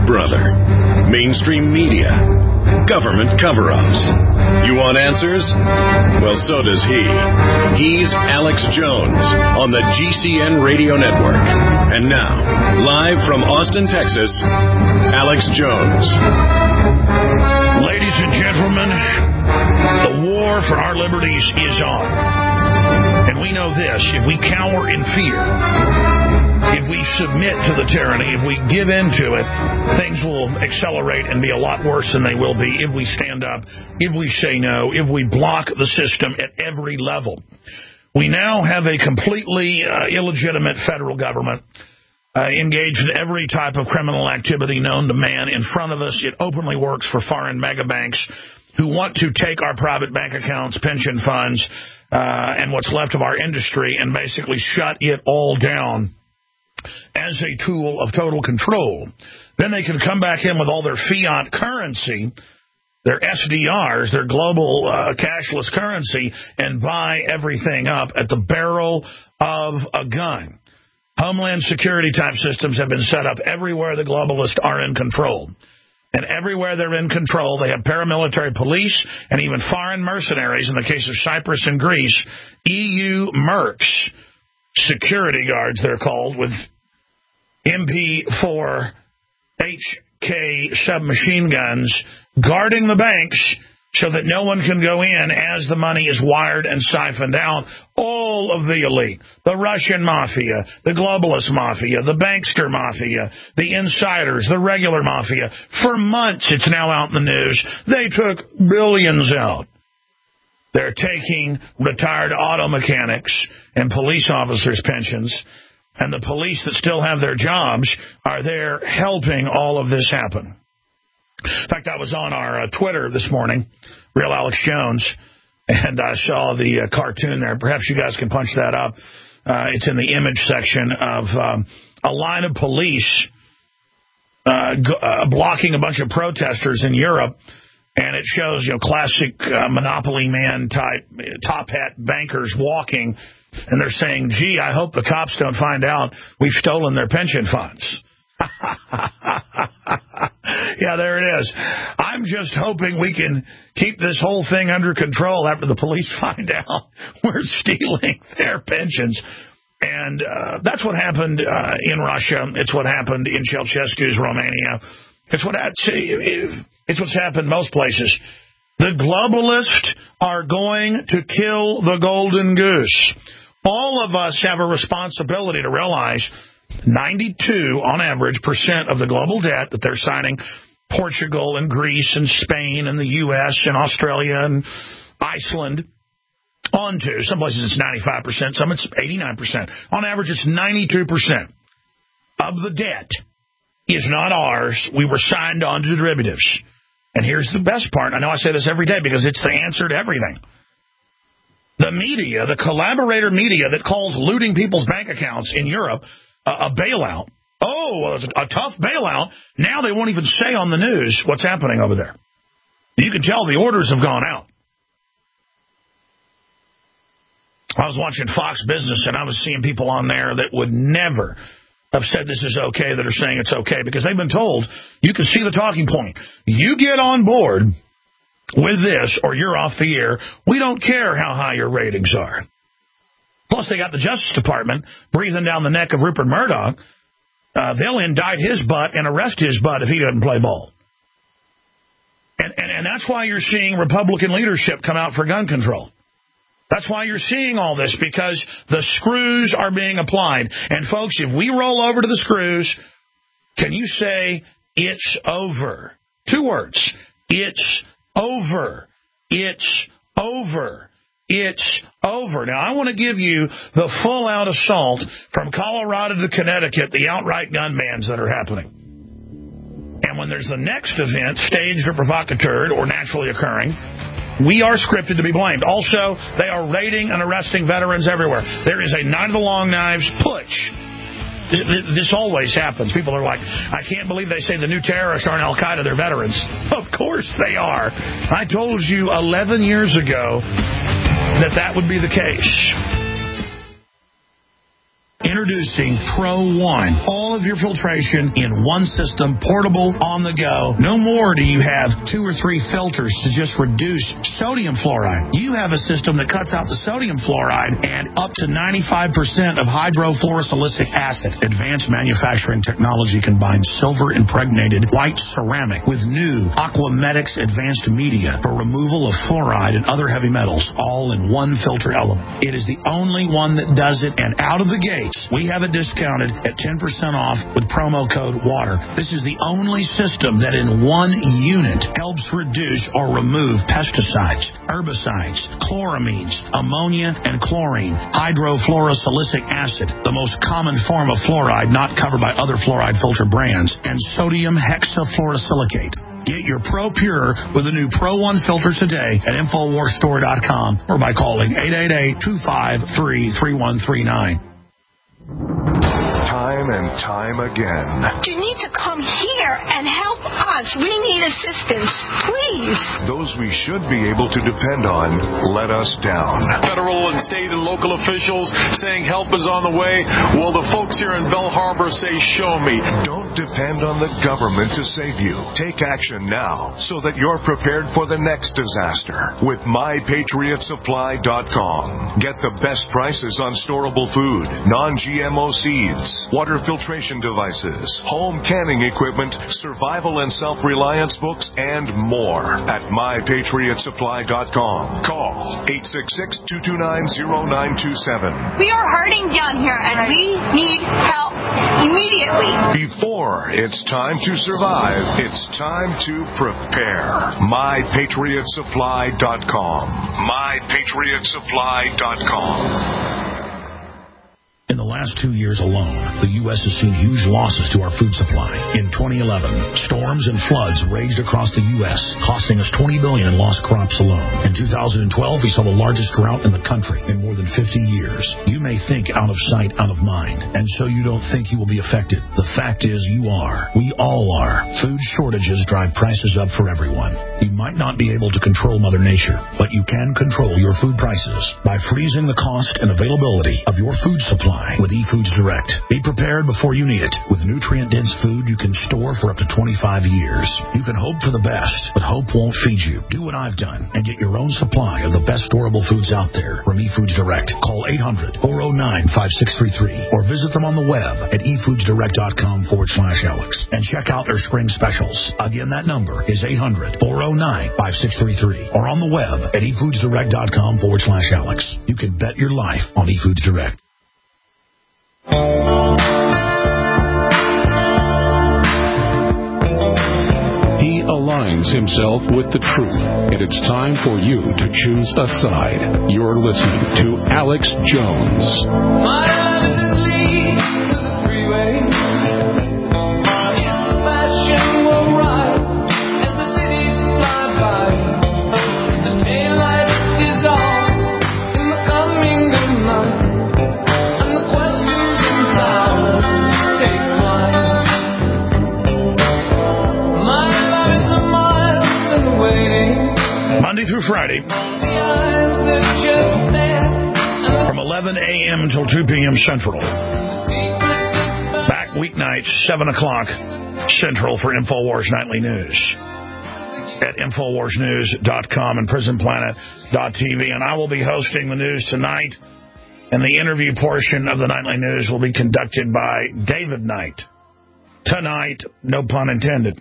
Big Brother, mainstream media, government cover-ups. You want answers? Well, so does he. He's Alex Jones on the GCN Radio Network. And now, live from Austin, Texas, Alex Jones. Ladies and gentlemen, the war for our liberties is on. And we know this: if we cower in fear, if we submit to the tyranny, if we give in to it, things will accelerate and be a lot worse than they will be if we stand up, if we say no, if we block the system at every level. We now have a completely illegitimate federal government engaged in every type of criminal activity known to man in front of us. It openly works for foreign mega banks who want to take our private bank accounts, pension funds, and what's left of our industry and basically shut it all down as a tool of total control. Then they can come back in with all their fiat currency, their SDRs, their global cashless currency, and buy everything up at the barrel of a gun. Homeland security type systems have been set up everywhere the globalists are in control. And everywhere they're in control, they have paramilitary police and even foreign mercenaries, in the case of Cyprus and Greece, EU mercs, security guards they're called, with MP4 HK submachine guns guarding the banks so that no one can go in as the money is wired and siphoned out. All of the elite, the Russian mafia, the globalist mafia, the bankster mafia, the insiders, the regular mafia. For months, it's now out in the news, they took billions out. They're taking retired auto mechanics and police officers' pensions, and the police that still have their jobs are there helping all of this happen. In fact, I was on our Twitter this morning, Real Alex Jones, and I saw the cartoon there. Perhaps you guys can punch that up. It's in the image section of a line of police blocking a bunch of protesters in Europe, and it shows, classic Monopoly man type top hat bankers walking, and they're saying, gee, I hope the cops don't find out we've stolen their pension funds. Yeah, there it is. I'm just hoping we can keep this whole thing under control after the police find out we're stealing their pensions. And that's what happened in Russia. It's what happened in Ceausescu's Romania. It's what's happened most places. The globalists are going to kill the golden goose. All of us have a responsibility to realize 92, on average, % of the global debt that they're signing Portugal and Greece and Spain and the U.S. and Australia and Iceland onto. Some places it's 95%, some it's 89%. On average, it's 92% of the debt is not ours. We were signed on to derivatives. And here's the best part. I know I say this every day because it's the answer to everything. The media, the collaborator media that calls looting people's bank accounts in Europe a bailout. Oh, well, it's a tough bailout. Now they won't even say on the news what's happening over there. You can tell the orders have gone out. I was watching Fox Business, and I was seeing people on there that would never have said this is okay, that are saying it's okay, because they've been told, you can see the talking point. You get on board with this, or you're off the air. We don't care how high your ratings are. Plus, they got the Justice Department breathing down the neck of Rupert Murdoch. They'll indict his butt and arrest his butt if he doesn't play ball. And that's why you're seeing Republican leadership come out for gun control. That's why you're seeing all this, because the screws are being applied. And, folks, if we roll over to the screws, can you say it's over? 2 words. It's over. It's over. It's over. Now, I want to give you the full-out assault from Colorado to Connecticut, the outright gun bans that are happening. And when there's the next event, staged or provocateur or naturally occurring, we are scripted to be blamed. Also, they are raiding and arresting veterans everywhere. There is a Night of the Long Knives push. This always happens. People are like, I can't believe they say the new terrorists aren't Al-Qaeda, they're veterans. Of course they are. I told you 11 years ago that would be the case. Introducing Pro One. All of your filtration in one system, portable, on the go. No more do you have 2 or 3 filters to just reduce sodium fluoride. You have a system that cuts out the sodium fluoride and up to 95% of hydrofluorosilicic acid. Advanced manufacturing technology combines silver-impregnated white ceramic with new Aquamedics advanced media for removal of fluoride and other heavy metals, all in one filter element. It is the only one that does it, and out of the gates, we have it discounted at 10% off with promo code WATER. This is the only system that in one unit helps reduce or remove pesticides, herbicides, chloramines, ammonia, and chlorine, hydrofluorosilicic acid, the most common form of fluoride not covered by other fluoride filter brands, and sodium hexafluorosilicate. Get your Pro Pure with the new Pro One filter today at InfoWarsStore.com or by calling 888-253-3139. Time and time again. You need to come here and help us. We need assistance, please. Those we should be able to depend on let us down. Federal and state and local officials saying help is on the way. Well, the folks here in Belle Harbor say, show me. Don't depend on the government to save you. Take action now so that you're prepared for the next disaster with MyPatriotSupply.com. Get the best prices on storable food, non-GMO seeds, water filtration devices, home canning equipment, survival and self-reliance books, and more at MyPatriotSupply.com. Call 866-229-0927. We are hurting down here, and we need help immediately. Before it's time to survive, it's time to prepare. MyPatriotSupply.com. MyPatriotSupply.com. In the last 2 years alone, the U.S. has seen huge losses to our food supply. In 2011, storms and floods raged across the U.S., costing us $20 billion in lost crops alone. In 2012, we saw the largest drought in the country in more than 50 years. You may think out of sight, out of mind, and so you don't think you will be affected. The fact is you are. We all are. Food shortages drive prices up for everyone. You might not be able to control Mother Nature, but you can control your food prices by freezing the cost and availability of your food supply with eFoods Direct. Be prepared before you need it. With nutrient-dense food you can store for up to 25 years. You can hope for the best, but hope won't feed you. Do what I've done and get your own supply of the best storable foods out there from eFoods Direct. Call 800-409-5633 or visit them on the web at efoodsdirect.com/Alex and check out their spring specials. Again, that number is 800-409-5633 or on the web at efoodsdirect.com/Alex. You can bet your life on eFoods Direct. He aligns himself with the truth, and it's time for you to choose a side. You're listening to Alex Jones. My love is in lead to the freeway. Its passion will ride as the cities fly by. The daylight is off in the coming of night. Monday through Friday, from 11 a.m. until 2 p.m. Central. Back weeknights, 7 o'clock Central for InfoWars Nightly News at InfoWarsNews.com and PrisonPlanet.tv. And I will be hosting the news tonight, and the interview portion of the Nightly News will be conducted by David Knight. Tonight, no pun intended.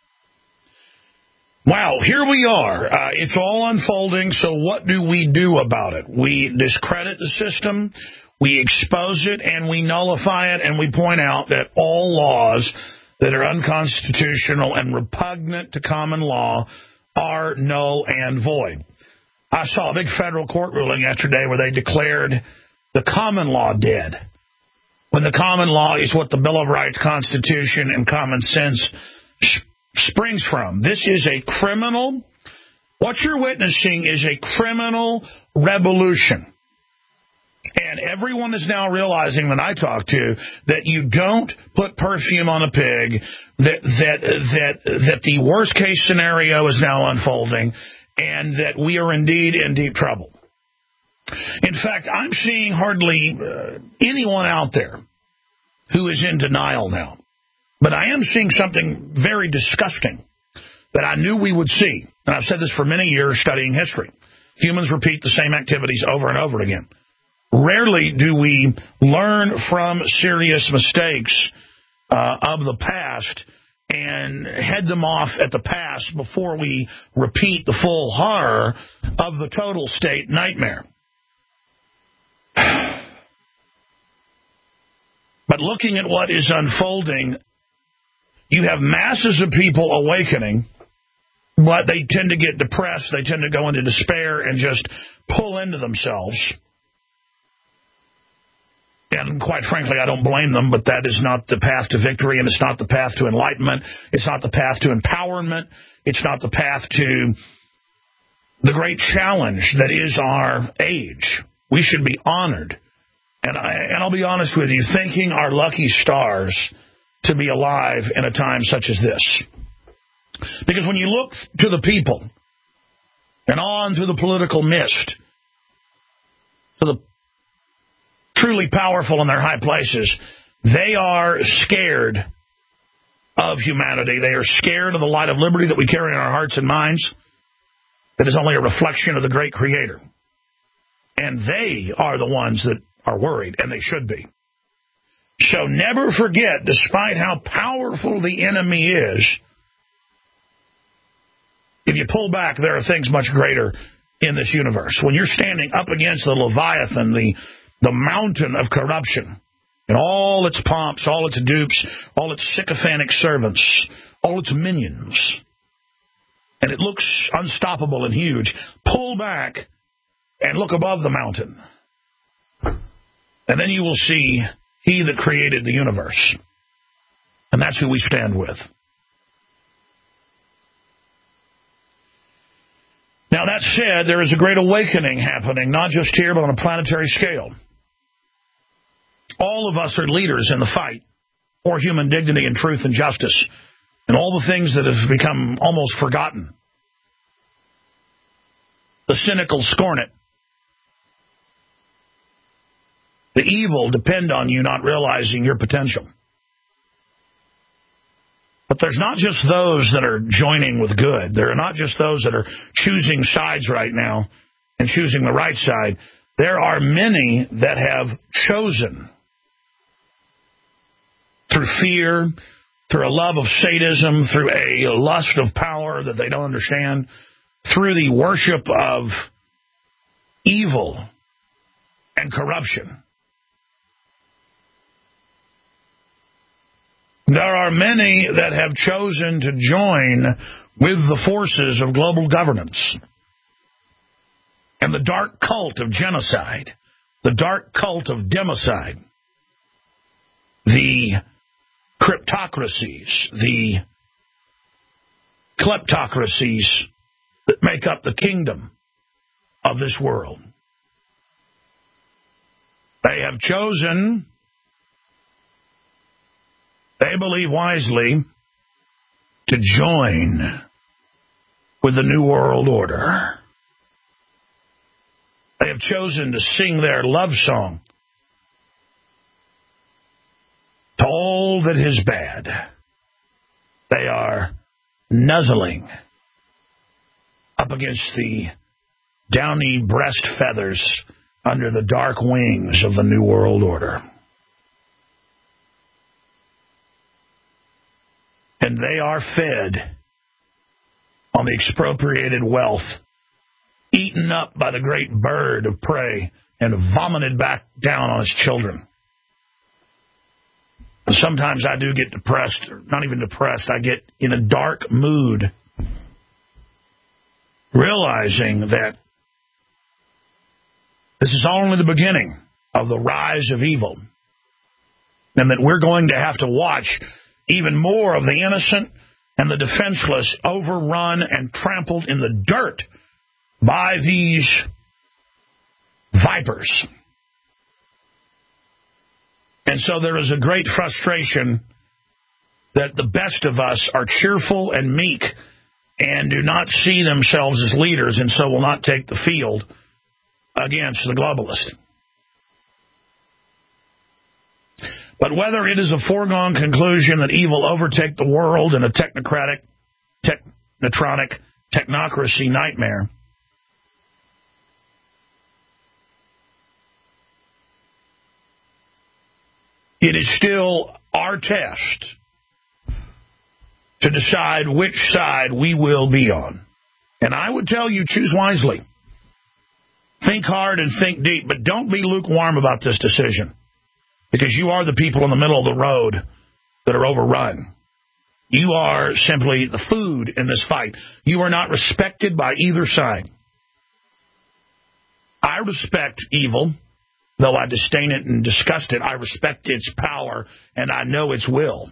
Wow, here we are. It's all unfolding, so what do we do about it? We discredit the system, we expose it, and we nullify it, and we point out that all laws that are unconstitutional and repugnant to common law are null and void. I saw a big federal court ruling yesterday where they declared the common law dead, when the common law is what the Bill of Rights, Constitution, and common sense springs from. This is a criminal. What you're witnessing is a criminal revolution. And everyone is now realizing that I talk to that you don't put perfume on a pig, that the worst case scenario is now unfolding, and that we are indeed in deep trouble. In fact, I'm seeing hardly anyone out there who is in denial now. But I am seeing something very disgusting that I knew we would see. And I've said this for many years studying history. Humans repeat the same activities over and over again. Rarely do we learn from serious mistakes of the past and head them off at the pass before we repeat the full horror of the total state nightmare. But looking at what is unfolding, you have masses of people awakening, but they tend to get depressed. They tend to go into despair and just pull into themselves. And quite frankly, I don't blame them, but that is not the path to victory, and it's not the path to enlightenment. It's not the path to empowerment. It's not the path to the great challenge that is our age. We should be honored. And I'll be honest with you, thanking our lucky stars to be alive in a time such as this. Because when you look to the people and on through the political mist, to the truly powerful in their high places, they are scared of humanity. They are scared of the light of liberty that we carry in our hearts and minds, that is only a reflection of the great Creator. And they are the ones that are worried, and they should be. So never forget, despite how powerful the enemy is, if you pull back, there are things much greater in this universe. When you're standing up against the Leviathan, the mountain of corruption, and all its pomps, all its dupes, all its sycophantic servants, all its minions, and it looks unstoppable and huge, pull back and look above the mountain. And then you will see He that created the universe. And that's who we stand with. Now, that said, there is a great awakening happening, not just here, but on a planetary scale. All of us are leaders in the fight for human dignity and truth and justice, and all the things that have become almost forgotten. The cynical scorn it. The evil depend on you not realizing your potential. But there's not just those that are joining with good. There are not just those that are choosing sides right now and choosing the right side. There are many that have chosen through fear, through a love of sadism, through a lust of power that they don't understand, through the worship of evil and corruption. There are many that have chosen to join with the forces of global governance and the dark cult of genocide, the dark cult of democide, the cryptocracies, the kleptocracies that make up the kingdom of this world. They have chosen, they believe wisely, to join with the New World Order. They have chosen to sing their love song to all that is bad. They are nuzzling up against the downy breast feathers under the dark wings of the New World Order. And they are fed on the expropriated wealth, eaten up by the great bird of prey, and vomited back down on its children. And sometimes I do get depressed, or not even depressed, I get in a dark mood, realizing that this is only the beginning of the rise of evil, and that we're going to have to watch even more of the innocent and the defenseless overrun and trampled in the dirt by these vipers. And so there is a great frustration that the best of us are cheerful and meek and do not see themselves as leaders, and so will not take the field against the globalist. But whether it is a foregone conclusion that evil overtake the world in a technocratic, technocracy nightmare, it is still our test to decide which side we will be on. And I would tell you, choose wisely. Think hard and think deep, but don't be lukewarm about this decision, because you are the people in the middle of the road that are overrun. You are simply the food in this fight. You are not respected by either side. I respect evil, though I disdain it and disgust it. I respect its power, and I know its will.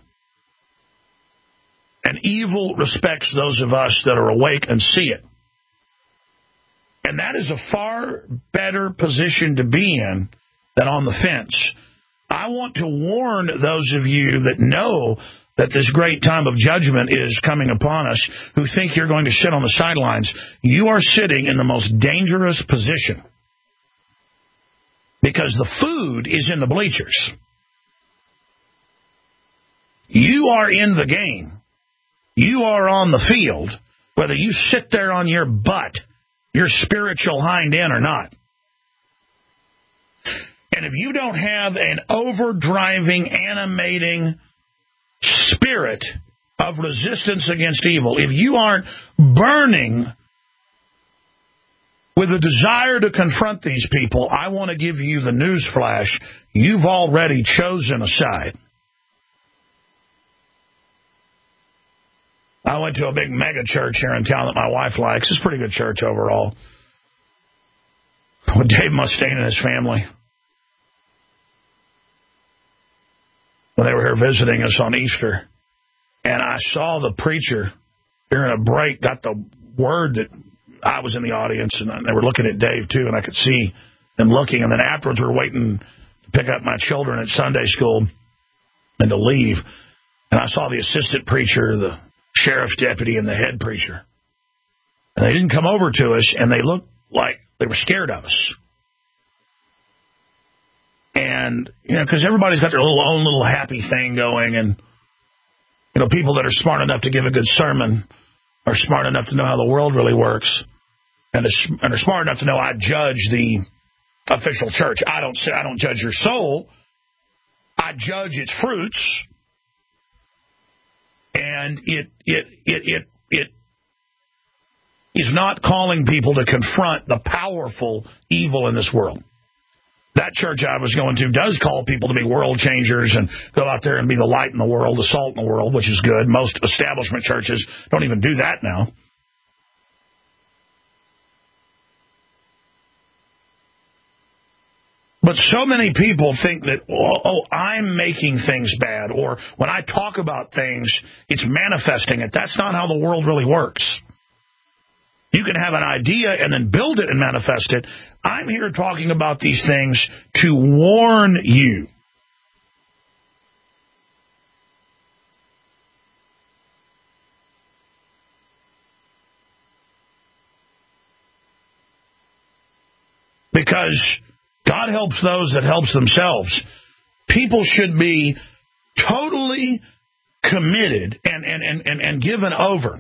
And evil respects those of us that are awake and see it. And that is a far better position to be in than on the fence. I want to warn those of you that know that this great time of judgment is coming upon us, who think you're going to sit on the sidelines. You are sitting in the most dangerous position, because the food is in the bleachers. You are in the game. You are on the field, whether you sit there on your butt, your spiritual hind end, or not. And if you don't have an overdriving, animating spirit of resistance against evil, if you aren't burning with a desire to confront these people, I want to give you the news flash. You've already chosen a side. I went to a big mega church here in town that my wife likes. It's a pretty good church overall, with Dave Mustaine and his family. When they were here visiting us on Easter, and I saw the preacher during a break got the word that I was in the audience, and they were looking at Dave too, and I could see them looking. And then afterwards, we were waiting to pick up my children at Sunday school and to leave. And I saw the assistant preacher, the sheriff's deputy, and the head preacher. And they didn't come over to us, and they looked like they were scared of us. And, because everybody's got their own little happy thing going, and, people that are smart enough to give a good sermon are smart enough to know how the world really works, and are smart enough to know I judge the official church. I don't judge your soul. I judge its fruits, and it is not calling people to confront the powerful evil in this world. That church I was going to does call people to be world changers and go out there and be the light in the world, the salt in the world, which is good. Most establishment churches don't even do that now. But so many people think that, I'm making things bad, or when I talk about things, it's manifesting it. That's not how the world really works. You can have an idea and then build it and manifest it. I'm here talking about these things to warn you. Because God helps those that helps themselves. People should be totally committed and given over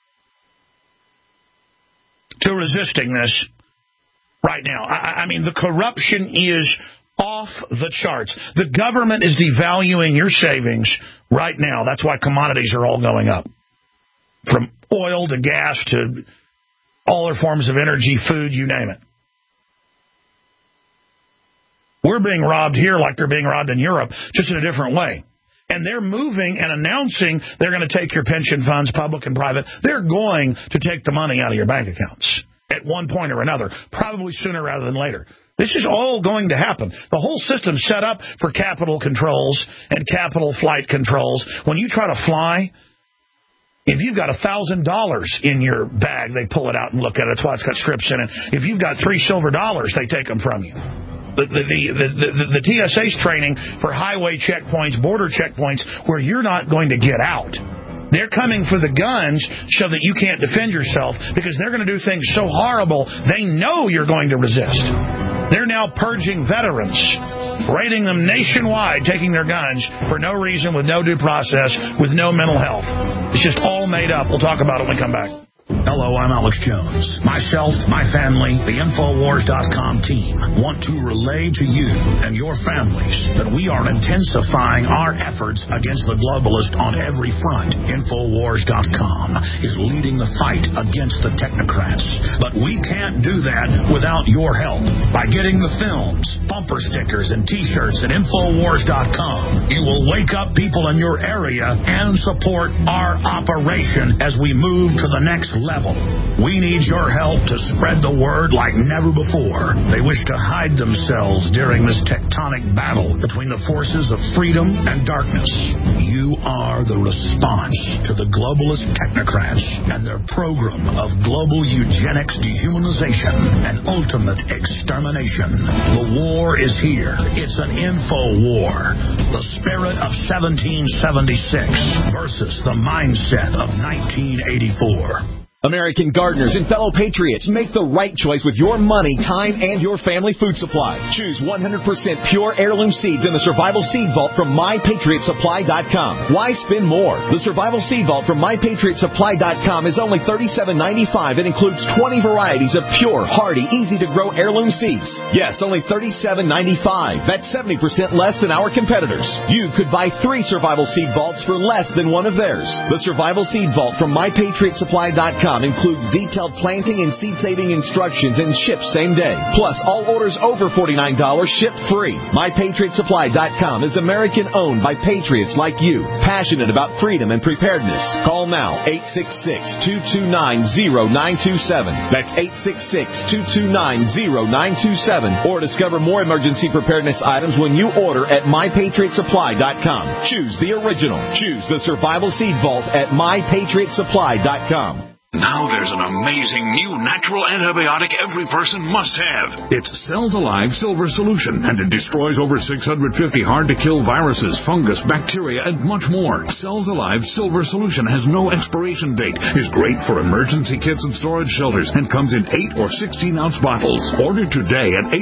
to resisting this right now. I mean, the corruption is off the charts. The government is devaluing your savings right now. That's why commodities are all going up. From oil to gas to all other forms of energy, food, you name it. We're being robbed here like they're being robbed in Europe, just in a different way. And they're moving and announcing they're going to take your pension funds, public and private. They're going to take the money out of your bank accounts at one point or another, probably sooner rather than later. This is all going to happen. The whole system's set up for capital controls and capital flight controls. When you try to fly, if you've got $1,000 in your bag, they pull it out and look at it. That's why it's got strips in it. If you've got $3 silver, they take them from you. The TSA's training for highway checkpoints, border checkpoints, where you're not going to get out. They're coming for the guns so that you can't defend yourself because they're going to do things so horrible they know you're going to resist. They're now purging veterans, raiding them nationwide, taking their guns for no reason, with no due process, with no mental health. It's just all made up. We'll talk about it when we come back. Hello, I'm Alex Jones. Myself, my family, the Infowars.com team want to relay to you and your families that we are intensifying our efforts against the globalist on every front. Infowars.com is leading the fight against the technocrats. But we can't do that without your help. By getting the films, bumper stickers, and T-shirts at Infowars.com, you will wake up people in your area and support our operation as we move to the next level. We need your help to spread the word like never before. They wish to hide themselves during this tectonic battle between the forces of freedom and darkness. You are the response to the globalist technocrats and their program of global eugenics, dehumanization, and ultimate extermination. The war is here. It's an info war. The spirit of 1776 versus the mindset of 1984. American gardeners and fellow patriots, make the right choice with your money, time, and your family food supply. Choose 100% pure heirloom seeds in the Survival Seed Vault from MyPatriotSupply.com. Why spend more? The Survival Seed Vault from MyPatriotSupply.com is only $37.95 and includes 20 varieties of pure, hardy, easy-to-grow heirloom seeds. Yes, only $37.95. That's 70% less than our competitors. You could buy 3 Survival Seed Vaults for less than one of theirs. The Survival Seed Vault from MyPatriotSupply.com includes detailed planting and seed-saving instructions and ships same day. Plus, all orders over $49 ship free. MyPatriotSupply.com is American-owned by patriots like you, passionate about freedom and preparedness. Call now, 866-229-0927. That's 866-229-0927. Or discover more emergency preparedness items when you order at MyPatriotSupply.com. Choose the original. Choose the Survival Seed Vault at MyPatriotSupply.com. Now there's an amazing new natural antibiotic every person must have. It's Cells Alive Silver Solution, and it destroys over 650 hard-to-kill viruses, fungus, bacteria, and much more. Cells Alive Silver Solution has no expiration date, is great for emergency kits and storage shelters, and comes in 8 or 16-ounce bottles. Order today at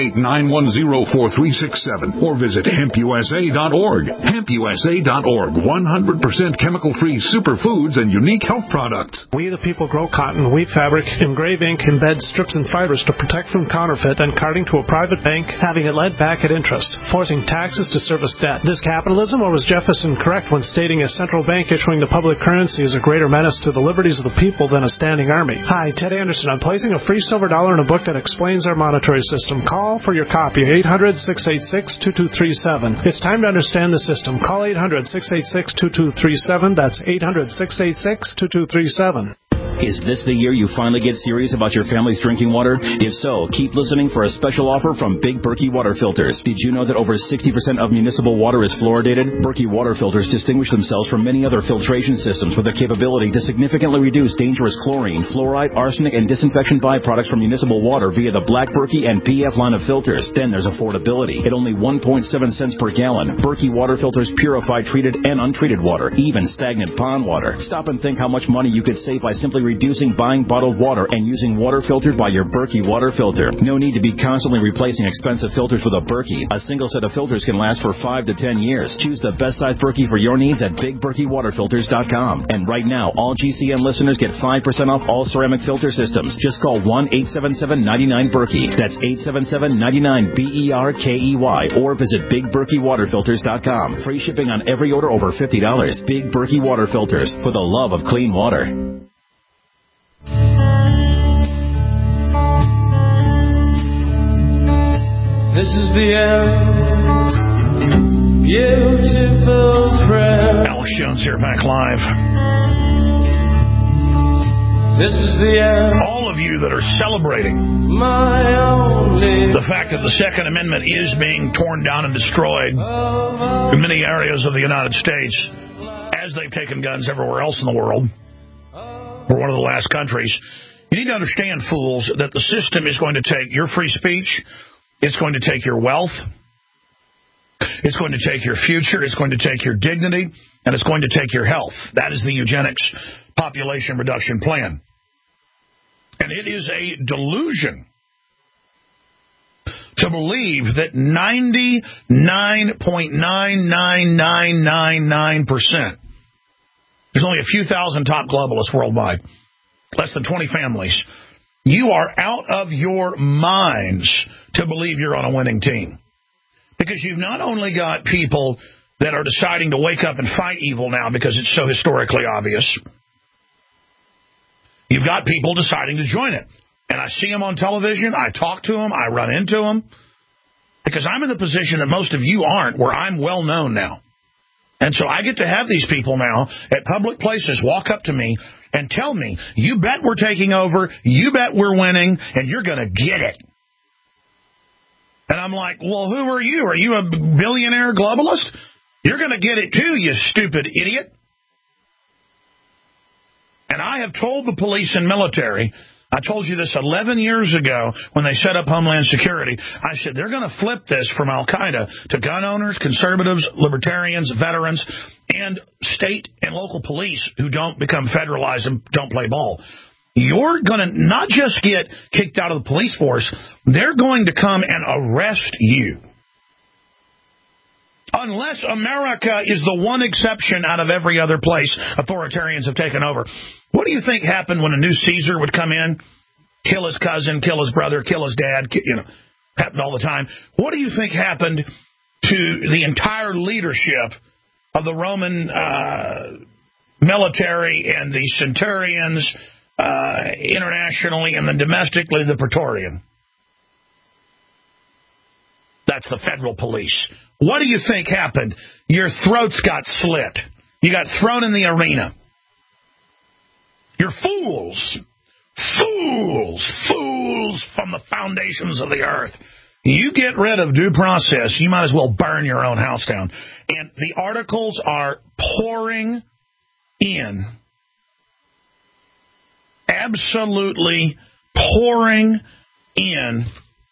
888-910-4367 or visit HempUSA.org. HempUSA.org, 100% chemical-free superfoods and unique health products. We the people grow cotton, weave fabric, engrave ink, embed strips and fibers to protect from counterfeit and carting to a private bank, having it lent back at interest, forcing taxes to service debt. This capitalism, or was Jefferson correct when stating a central bank issuing the public currency is a greater menace to the liberties of the people than a standing army? Hi, Ted Anderson. I'm placing a free silver dollar in a book that explains our monetary system. Call for your copy, 800-686-2237. It's time to understand the system. Call 800-686-2237. That's 800-686-2237. Is this the year you finally get serious about your family's drinking water? If so, keep listening for a special offer from Big Berkey Water Filters. Did you know that over 60% of municipal water is fluoridated? Berkey Water Filters distinguish themselves from many other filtration systems with the capability to significantly reduce dangerous chlorine, fluoride, arsenic, and disinfection byproducts from municipal water via the Black Berkey and PF line of filters. Then there's affordability. At only 1.7 cents per gallon, Berkey Water Filters purify treated and untreated water, even stagnant pond water. Stop and think how much money you could save by simply reducing buying bottled water and using water filtered by your Berkey water filter. No need to be constantly replacing expensive filters with a Berkey. A single set of filters can last for 5 to 10 years. Choose the best size Berkey for your needs at BigBerkeyWaterFilters.com. And right now, all GCN listeners get 5% off all ceramic filter systems. Just call 1-877-99-BERKEY. That's 877-99-BERKEY. Or visit BigBerkeyWaterFilters.com. Free shipping on every order over $50. Big Berkey Water Filters, for the love of clean water. This is the end. Beautiful prayer. Alex Jones here, back live. This is the end. All of you that are celebrating the fact that the Second Amendment is being torn down and destroyed in many areas of the United States, as they've taken guns everywhere else in the world. We're one of the last countries. You need to understand, fools, that the system is going to take your free speech. It's going to take your wealth. It's going to take your future, it's going to take your dignity, and it's going to take your health. That is the eugenics population reduction plan. And it is a delusion to believe that 99.99999%, there's only a few thousand top globalists worldwide, less than 20 families. You are out of your minds to believe you're on a winning team. Because you've not only got people that are deciding to wake up and fight evil now because it's so historically obvious, you've got people deciding to join it. And I see them on television, I talk to them, I run into them, because I'm in the position that most of you aren't, where I'm well known now. And so I get to have these people now at public places walk up to me and tell me, you bet we're taking over, you bet we're winning, and you're going to get it. And I'm like, well, who are you? Are you a billionaire globalist? You're going to get it too, you stupid idiot. And I have told the police and military, I told you this 11 years ago when they set up Homeland Security. I said they're going to flip this from Al-Qaeda to gun owners, conservatives, libertarians, veterans, and state and local police who don't become federalized and don't play ball. You're going to not just get kicked out of the police force, they're going to come and arrest you. Unless America is the one exception out of every other place authoritarians have taken over. What do you think happened when a new Caesar would come in, kill his cousin, kill his brother, kill his dad, happened all the time. What do you think happened to the entire leadership of the Roman military and the centurions internationally and then domestically the Praetorian? That's the federal police. What do you think happened? Your throats got slit. You got thrown in the arena. You're fools. Fools. Fools from the foundations of the earth. You get rid of due process, you might as well burn your own house down. And the articles are pouring in. Absolutely pouring in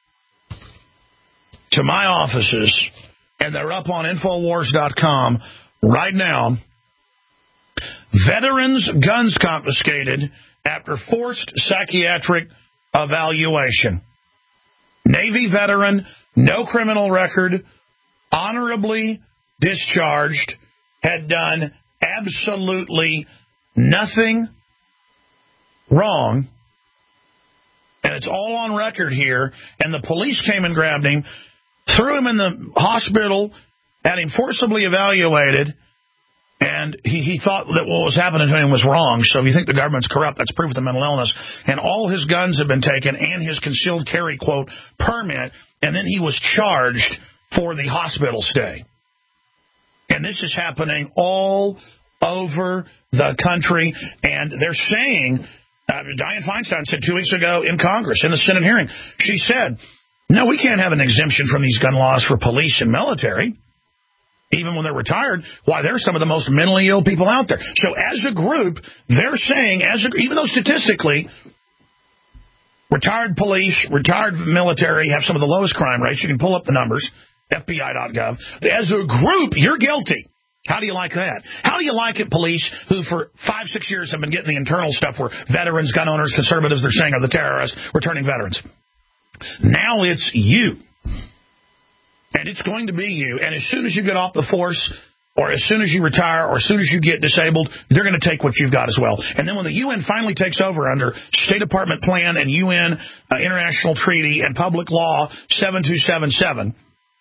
to my offices, and they're up on Infowars.com right now. Veterans' guns confiscated after forced psychiatric evaluation. Navy veteran, no criminal record, honorably discharged, had done absolutely nothing wrong, and it's all on record here, and the police came and grabbed him, threw him in the hospital, had him forcibly evaluated, and he thought that what was happening to him was wrong. So if you think the government's corrupt, that's proof of the mental illness. And all his guns have been taken and his concealed carry, quote, permit, and then he was charged for the hospital stay. And this is happening all over the country, and they're saying, Dianne Feinstein said 2 weeks ago in Congress, in the Senate hearing, she said, no, we can't have an exemption from these gun laws for police and military. Even when they're retired, why, they're some of the most mentally ill people out there. So as a group, they're saying, even though statistically, retired police, retired military have some of the lowest crime rates. You can pull up the numbers, FBI.gov. As a group, you're guilty. How do you like that? How do you like it, police, who for 5-6 years have been getting the internal stuff where veterans, gun owners, conservatives, they're saying are the terrorists, returning veterans? Now it's you. And it's going to be you. And as soon as you get off the force, or as soon as you retire, or as soon as you get disabled, they're going to take what you've got as well. And then when the UN finally takes over under State Department plan and UN International Treaty and Public Law 7277,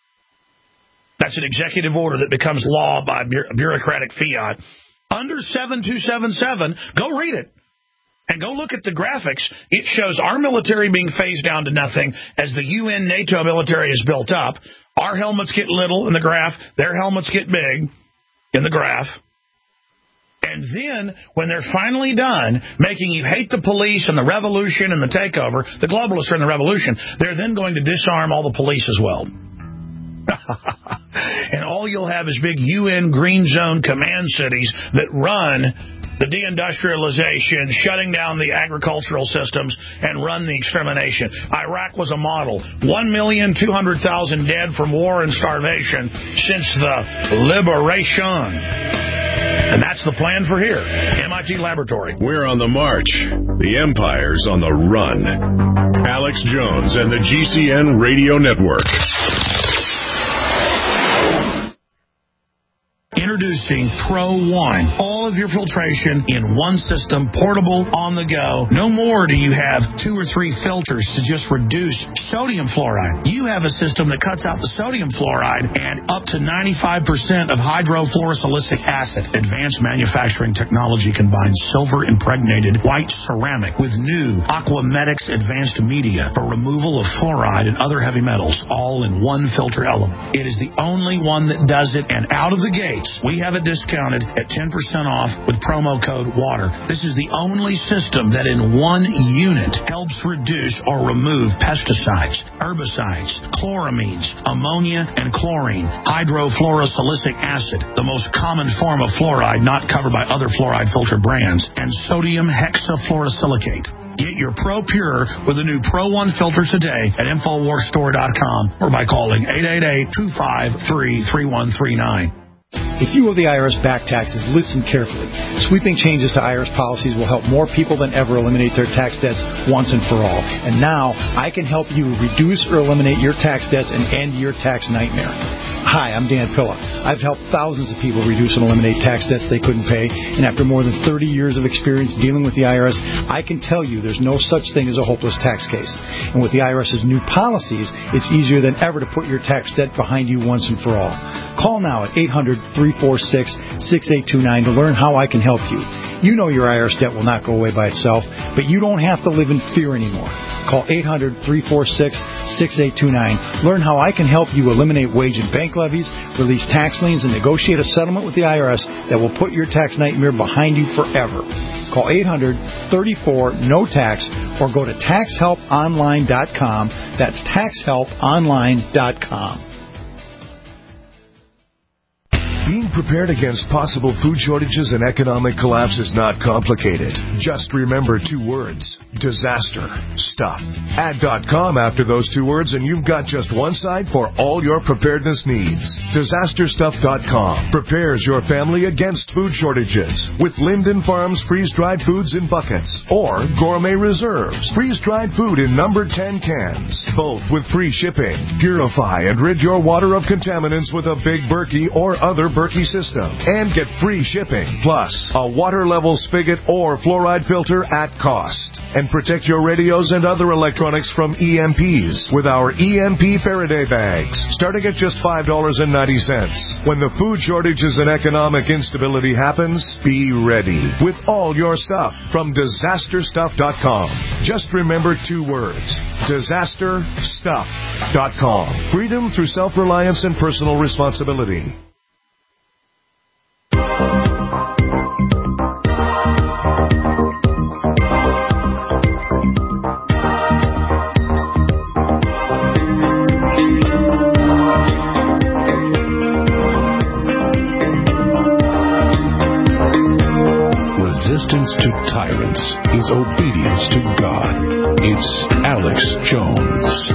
that's an executive order that becomes law by bureaucratic fiat. Under 7277, go read it. And go look at the graphics. It shows our military being phased down to nothing as the UN NATO military is built up. Our helmets get little in the graph. Their helmets get big in the graph. And then when they're finally done making you hate the police and the revolution and the takeover, the globalists are in the revolution, they're then going to disarm all the police as well. And all you'll have is big UN green zone command cities that run the deindustrialization, shutting down the agricultural systems, and run the extermination. Iraq was a model. 1,200,000 dead from war and starvation since the liberation. And that's the plan for here, MIT Laboratory. We're on the march. The empire's on the run. Alex Jones and the GCN Radio Network. Introducing Pro One. All of your filtration in one system, portable, on the go. No more do you have 2 or 3 filters to just reduce sodium fluoride. You have a system that cuts out the sodium fluoride and up to 95% of hydrofluorosilicic acid. Advanced manufacturing technology combines silver-impregnated white ceramic with new Aquamedics advanced media for removal of fluoride and other heavy metals, all in one filter element. It is the only one that does it, and out of the gates, we have it discounted at 10% off with promo code WATER. This is the only system that in one unit helps reduce or remove pesticides, herbicides, chloramines, ammonia, and chlorine, hydrofluorosilicic acid, the most common form of fluoride not covered by other fluoride filter brands, and sodium hexafluorosilicate. Get your Pro Pure with a new Pro One filter today at InfoWarsStore.com or by calling 888-253-3139. If you owe the IRS back taxes, listen carefully. Sweeping changes to IRS policies will help more people than ever eliminate their tax debts once and for all. And now, I can help you reduce or eliminate your tax debts and end your tax nightmare. Hi, I'm Dan Pilla. I've helped thousands of people reduce and eliminate tax debts they couldn't pay, and after more than 30 years of experience dealing with the IRS, I can tell you there's no such thing as a hopeless tax case. And with the IRS's new policies, it's easier than ever to put your tax debt behind you once and for all. Call now at 800-346-6829 to learn how I can help you. You know your IRS debt will not go away by itself, but you don't have to live in fear anymore. Call 800-346-6829. Learn how I can help you eliminate wage and bank levies, release tax liens, and negotiate a settlement with the IRS that will put your tax nightmare behind you forever. Call 800-34-NO-TAX or go to TaxHelpOnline.com. That's TaxHelpOnline.com. Being prepared against possible food shortages and economic collapse is not complicated. Just remember 2 words: disaster stuff. Add .com after those 2 words and you've got just one site for all your preparedness needs. DisasterStuff.com prepares your family against food shortages with Linden Farms freeze-dried foods in buckets or Gourmet Reserves freeze-dried food in number 10 cans, both with free shipping. Purify and rid your water of contaminants with a Big Berkey or other Berkey system and get free shipping, plus a water level spigot or fluoride filter at cost. And protect your radios and other electronics from EMPs with our EMP Faraday bags, starting at just $5.90. When the food shortages and economic instability happens, be ready with all your stuff from DisasterStuff.com. Just remember 2 words: DisasterStuff.com. Freedom through self-reliance and personal responsibility. Resistance to tyrants is obedience to God. It's Alex Jones.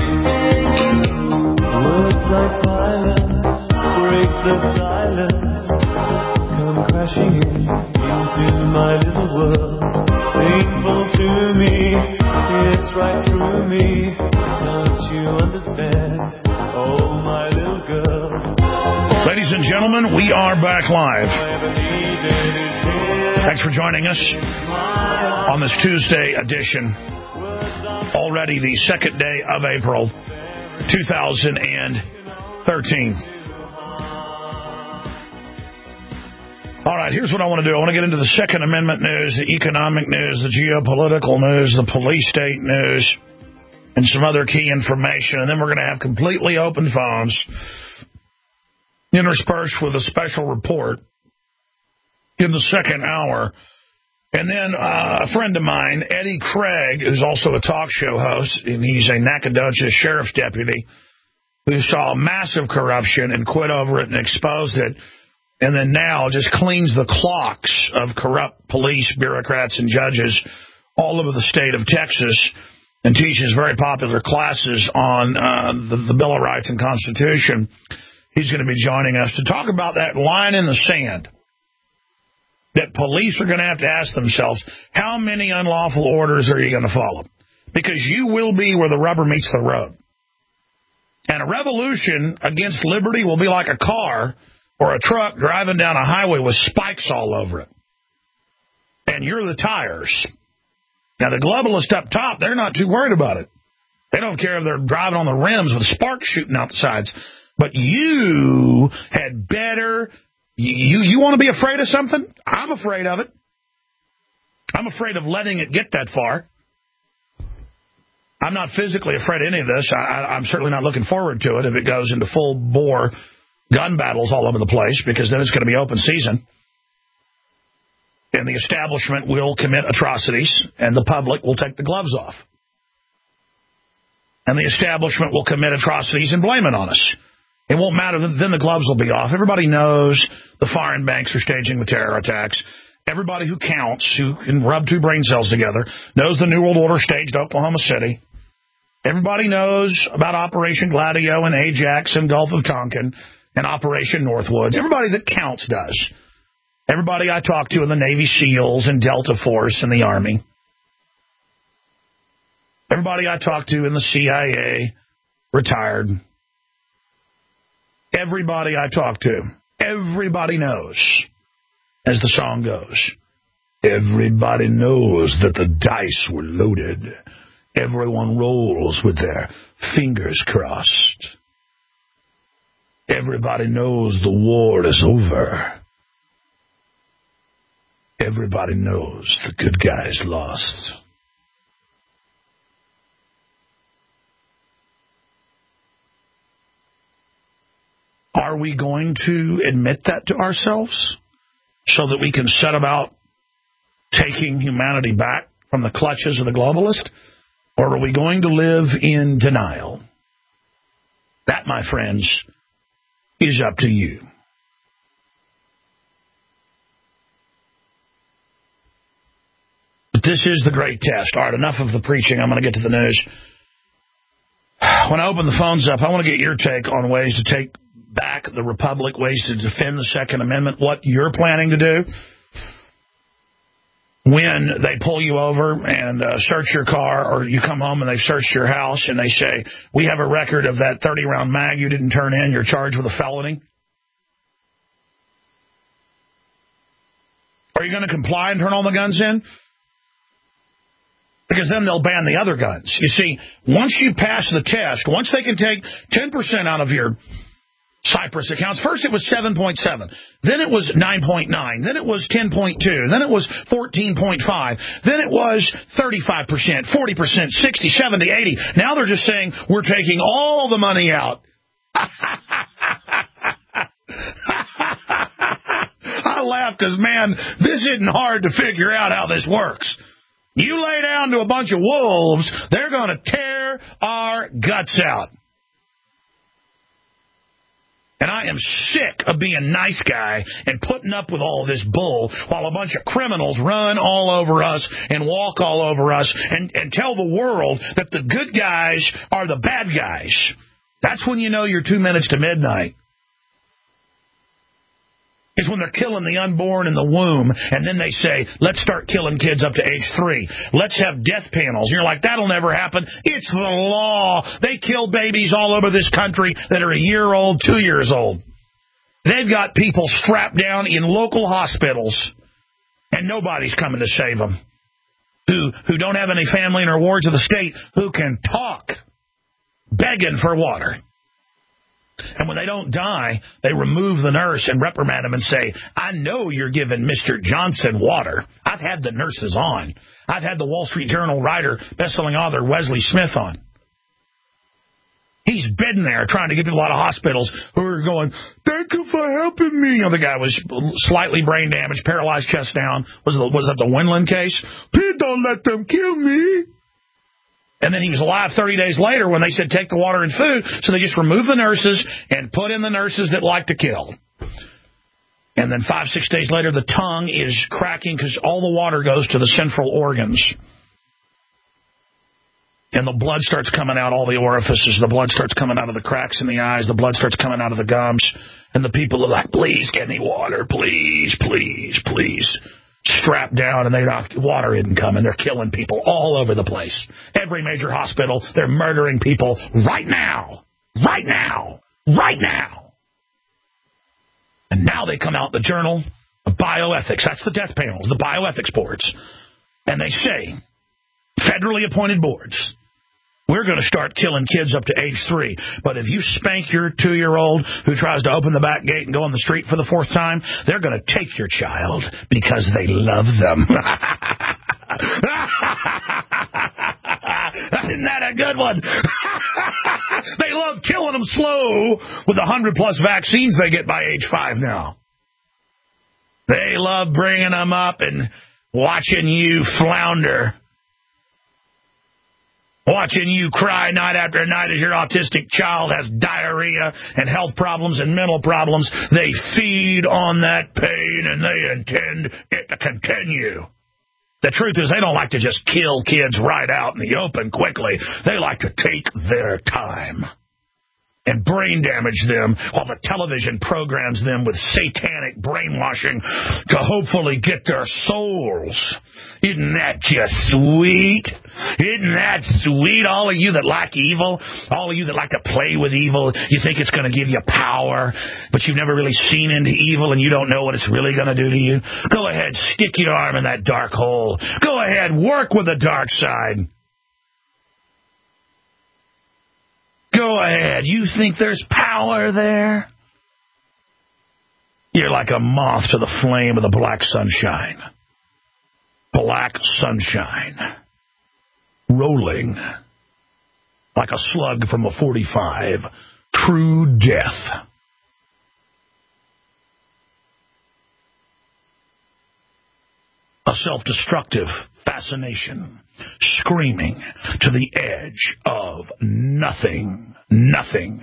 Words like violence break the silence, come crashing into my little world. Painful to me, it's right through me. Don't you understand? Oh, my little girl. Ladies and gentlemen, we are back live. Thanks for joining us on this Tuesday edition. Already the 2nd day of April, 2013. All right, here's what I want to do. I want to get into the Second Amendment news, the economic news, the geopolitical news, the police state news, and some other key information. And then we're going to have completely open phones, interspersed with a special report in the second hour. And then a friend of mine, Eddie Craig, who's also a talk show host, and he's a Nacogdoches sheriff's deputy, who saw massive corruption and quit over it and exposed it, and then now just cleans the clocks of corrupt police, bureaucrats, and judges all over the state of Texas, and teaches very popular classes on the Bill of Rights and Constitution. He's going to be joining us to talk about that line in the sand that police are going to have to ask themselves, how many unlawful orders are you going to follow? Because you will be where the rubber meets the road. And a revolution against liberty will be like a car or a truck driving down a highway with spikes all over it. And you're the tires. Now, the globalists up top, they're not too worried about it. They don't care if they're driving on the rims with sparks shooting out the sides. But you had better... You want to be afraid of something? I'm afraid of it. I'm afraid of letting it get that far. I'm not physically afraid of any of this. I'm certainly not looking forward to it if it goes into full-bore gun battles all over the place, because then it's going to be open season. And the establishment will commit atrocities, and the public will take the gloves off. And the establishment will commit atrocities and blame it on us. It won't matter. Then the gloves will be off. Everybody knows the foreign banks are staging the terror attacks. Everybody who counts, who can rub two brain cells together, knows the New World Order staged Oklahoma City. Everybody knows about Operation Gladio and Ajax and Gulf of Tonkin and Operation Northwoods. Everybody that counts does. Everybody I talk to in the Navy SEALs and Delta Force and the Army. Everybody I talk to in the CIA, retired. Everybody I talk to, everybody knows, as the song goes, everybody knows that the dice were loaded. Everyone rolls with their fingers crossed. Everybody knows the war is over. Everybody knows the good guys lost. Are we going to admit that to ourselves so that we can set about taking humanity back from the clutches of the globalist? Or are we going to live in denial? That, my friends, is up to you. But this is the great test. All right, enough of the preaching. I'm going to get to the news. When I open the phones up, I want to get your take on ways to take back the Republic, ways to defend the Second Amendment, what you're planning to do when they pull you over and search your car, or you come home and they've searched your house and they say, we have a record of that 30-round mag you didn't turn in, you're charged with a felony. Are you going to comply and turn all the guns in? Because then they'll ban the other guns. You see, once you pass the test, once they can take 10% out of your Cypress accounts. First it was 7.7. Then it was 9.9. Then it was 10.2. Then it was 14.5. Then it was 35%, 40%, 60, 70, 80. Now they're just saying we're taking all the money out. I laugh because, man, this isn't hard to figure out how this works. You lay down to a bunch of wolves, they're going to tear our guts out. And I am sick of being a nice guy and putting up with all this bull while a bunch of criminals run all over us and walk all over us and tell the world that the good guys are the bad guys. That's when you know you're 2 minutes to midnight. It's when they're killing the unborn in the womb, and then they say, let's start killing kids up to age 3. Let's have death panels. And you're like, that'll never happen. It's the law. They kill babies all over this country that are a year old, 2 years old. They've got people strapped down in local hospitals, and nobody's coming to save them, who don't have any family in or wards of the state, who can talk, begging for water. And when they don't die, they remove the nurse and reprimand them and say, I know you're giving Mr. Johnson water. I've had the nurses on. I've had the Wall Street Journal writer, best-selling author Wesley Smith on. He's been there trying to get people out of hospitals who are going, thank you for helping me. You know, the guy was slightly brain damaged, paralyzed, chest down. Was that the Winland case? Please don't let them kill me. And then he was alive 30 days later when they said take the water and food. So they just removed the nurses and put in the nurses that like to kill. And then 5-6 days later, the tongue is cracking because all the water goes to the central organs. And the blood starts coming out all the orifices. The blood starts coming out of the cracks in the eyes. The blood starts coming out of the gums. And the people are like, please, get me water. Please, please, please. Strapped down, and water isn't coming. They're killing people all over the place. Every major hospital, they're murdering people right now. Right now. Right now. And now they come out in the Journal of Bioethics. That's the death panels, the bioethics boards. And they say, federally appointed boards, we're going to start killing kids up to age 3. But if you spank your 2-year-old who tries to open the back gate and go on the street for the 4th time, they're going to take your child because they love them. Isn't that a good one? They love killing them slow with 100+ vaccines they get by age 5 now. They love bringing them up and watching you flounder. Watching you cry night after night as your autistic child has diarrhea and health problems and mental problems. They feed on that pain and they intend it to continue. The truth is they don't like to just kill kids right out in the open quickly. They like to take their time and brain damage them while the television programs them with satanic brainwashing to hopefully get their souls. Isn't that just sweet? Isn't that sweet? All of you that like evil, all of you that like to play with evil, you think it's going to give you power, but you've never really seen into evil and you don't know what it's really going to do to you. Go ahead, stick your arm in that dark hole. Go ahead, work with the dark side. Go ahead. You think there's power there? You're like a moth to the flame of the black sunshine. Black sunshine. Rolling like a slug from a 45. True death. A self-destructive fascination, screaming to the edge of nothing. Nothing.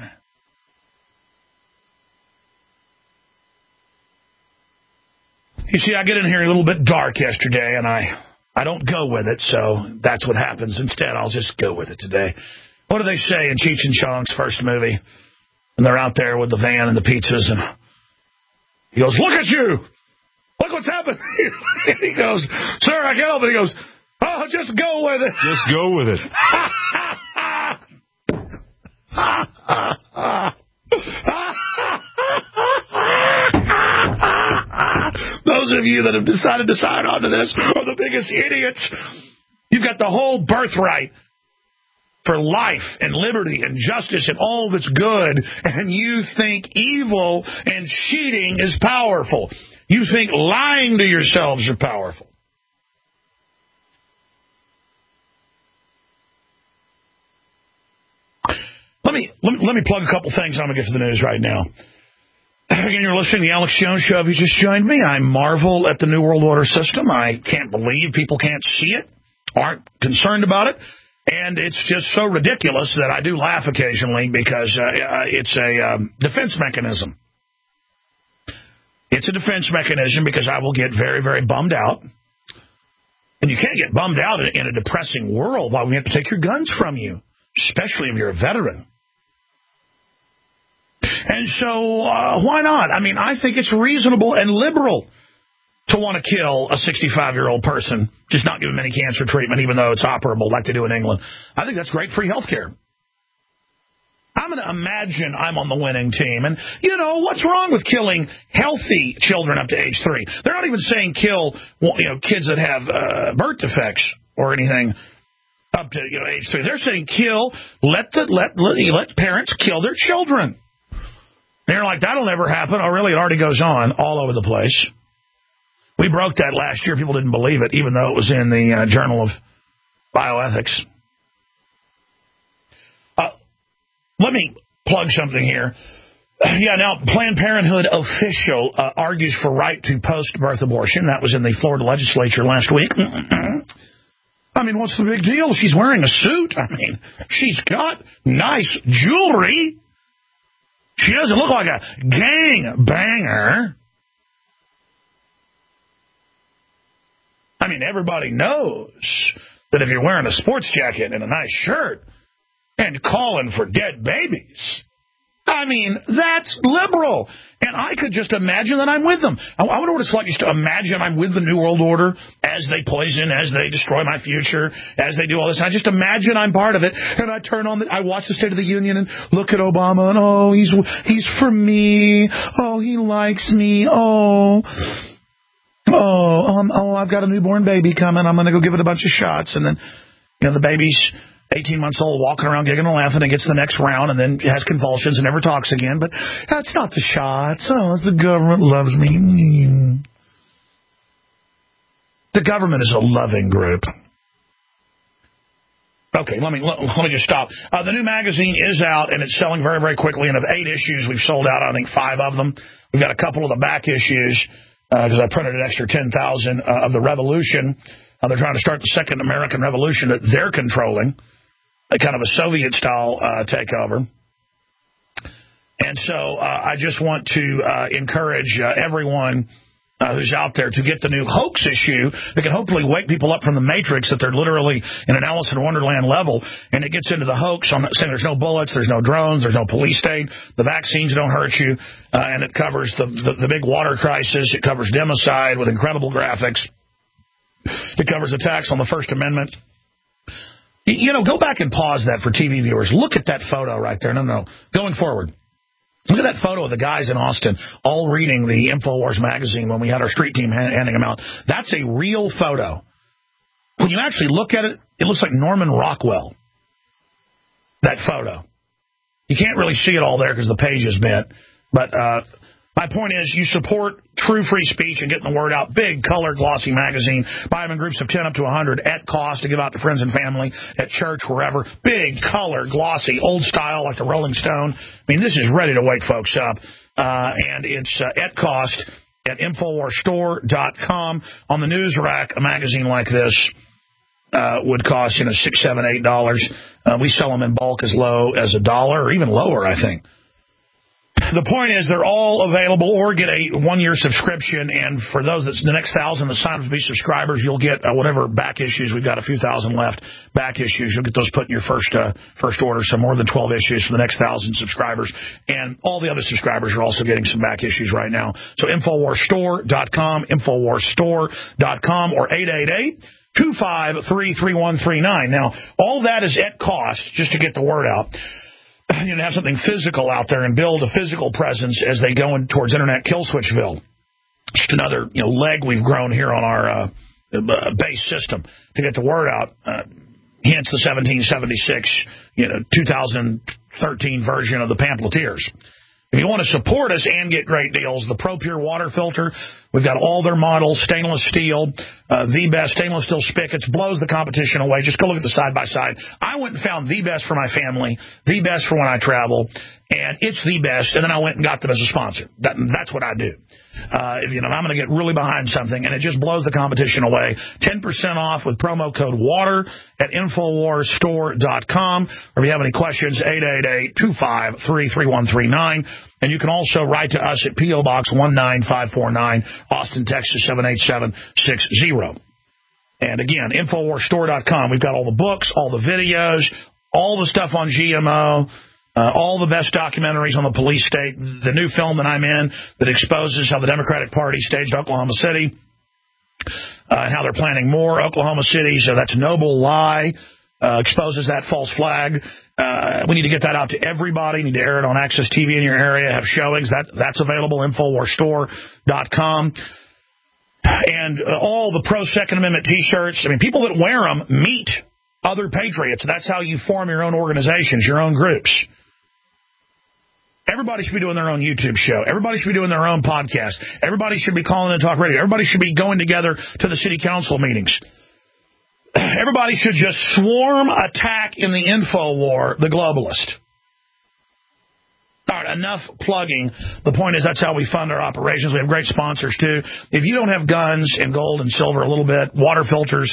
You see, I get in here a little bit dark yesterday, and I don't go with it, so that's what happens. Instead, I'll just go with it today. What do they say in Cheech and Chong's first movie? And they're out there with the van and the pizzas, and he goes, look at you! Look what's happened. He goes, sir, I can't help it. He goes, oh, just go with it. Just go with it. Those of you that have decided to sign on to this are the biggest idiots. You've got the whole birthright for life and liberty and justice and all that's good, and you think evil and cheating is powerful. You think lying to yourselves are powerful. Let me plug a couple things. I'm going to get to the news right now. Again, you're listening to the Alex Jones Show. If you just joined me, I marvel at the New World Order system. I can't believe people can't see it, aren't concerned about it. And it's just so ridiculous that I do laugh occasionally because it's a defense mechanism. It's a defense mechanism because I will get very, very bummed out. And you can't get bummed out in a depressing world while we have to take your guns from you, especially if you're a veteran. And so why not? I mean, I think it's reasonable and liberal to want to kill a 65-year-old person, just not give them any cancer treatment, even though it's operable like they do in England. I think that's great free health care. I'm going to imagine I'm on the winning team. And, you know, what's wrong with killing healthy children up to age 3? They're not even saying kill, kids that have birth defects or anything up to, age 3. They're saying kill, let parents kill their children. They're like, that'll never happen. Oh, really? It already goes on all over the place. We broke that last year. People didn't believe it, even though it was in the Journal of Bioethics. Let me plug something here. Now, Planned Parenthood official argues for right to post-birth abortion. That was in the Florida legislature last week. I mean, what's the big deal? She's wearing a suit. I mean, she's got nice jewelry. She doesn't look like a gang banger. I mean, everybody knows that if you're wearing a sports jacket and a nice shirt and calling for dead babies, I mean, that's liberal. And I could just imagine that I'm with them. I wonder what it's like just to imagine I'm with the New World Order as they poison, as they destroy my future, as they do all this. I just imagine I'm part of it. And I turn on, I watch the State of the Union and look at Obama and, oh, he's for me. Oh, he likes me. I've got a newborn baby coming. I'm going to go give it a bunch of shots. And then, the baby's 18 months old, walking around, giggling and laughing, and gets the next round, and then has convulsions and never talks again. But that's not the shots. Oh, the government loves me. The government is a loving group. Okay, let me just stop. The new magazine is out, and it's selling very, very quickly. And of 8 issues, we've sold out, I think, 5 of them. We've got a couple of the back issues, because I printed an extra 10,000 of the Revolution. They're trying to start the second American Revolution that they're controlling, a kind of a Soviet-style takeover. And so I just want to encourage everyone who's out there to get the new hoax issue that can hopefully wake people up from the Matrix, that they're literally in an Alice in Wonderland level, and it gets into the hoax. I'm not saying there's no bullets, there's no drones, there's no police state, the vaccines don't hurt you, and it covers the big water crisis. It covers democide with incredible graphics. It covers attacks on the First Amendment. Go back and pause that for TV viewers. Look at that photo right there. No. Going forward. Look at that photo of the guys in Austin all reading the InfoWars magazine when we had our street team handing them out. That's a real photo. When you actually look at it, it looks like Norman Rockwell, that photo. You can't really see it all there because the page is bent. But my point is, you support true free speech and getting the word out. Big, color, glossy magazine. Buy them in groups of 10 up to 100 at cost to give out to friends and family, at church, wherever. Big, color, glossy, old style like the Rolling Stone. I mean, this is ready to wake folks up. And it's at cost at InfoWarsStore.com. On the news rack, a magazine like this would cost, $6, $7, $8. We sell them in bulk as low as $1 or even lower, I think. The point is, they're all available, or get a 1-year subscription. And for those the next 1,000 that sign up to be subscribers, you'll get whatever back issues. We've got a few thousand left back issues. You'll get those put in your first order. So more than 12 issues for the next 1,000 subscribers. And all the other subscribers are also getting some back issues right now. So InfoWarsStore.com, InfoWarsStore.com, or 888-253-3139. Now, all that is at cost just to get the word out. You have something physical out there and build a physical presence as they go in towards Internet Kill Switchville. Just another leg we've grown here on our base system to get the word out. Hence the 1776, 2013 version of the Pamphleteers. If you want to support us and get great deals, the ProPure water filter, we've got all their models, stainless steel, the best stainless steel spigots, blows the competition away. Just go look at the side-by-side. I went and found the best for my family, the best for when I travel, and it's the best, and then I went and got them as a sponsor. That's what I do. I'm going to get really behind something, and it just blows the competition away. 10% off with promo code WATER at InfoWarsStore.com. Or if you have any questions, 888-253-3139. And you can also write to us at P.O. Box 19549, Austin, Texas 78760. And again, InfoWarsStore.com. We've got all the books, all the videos, all the stuff on GMO, all the best documentaries on the police state, the new film that I'm in that exposes how the Democratic Party staged Oklahoma City, and how they're planning more Oklahoma City. So that's Noble Lie, exposes that false flag. We need to get that out to everybody. We need to air it on Access TV in your area, have showings. That's available, InfoWarsStore.com. And all the pro-Second Amendment T-shirts. I mean, people that wear them meet other patriots. That's how you form your own organizations, your own groups. Everybody should be doing their own YouTube show. Everybody should be doing their own podcast. Everybody should be calling in talk radio. Everybody should be going together to the city council meetings. Everybody should just swarm attack in the info war, the globalist. All right, enough plugging. The point is, that's how we fund our operations. We have great sponsors, too. If you don't have guns and gold and silver a little bit, water filters,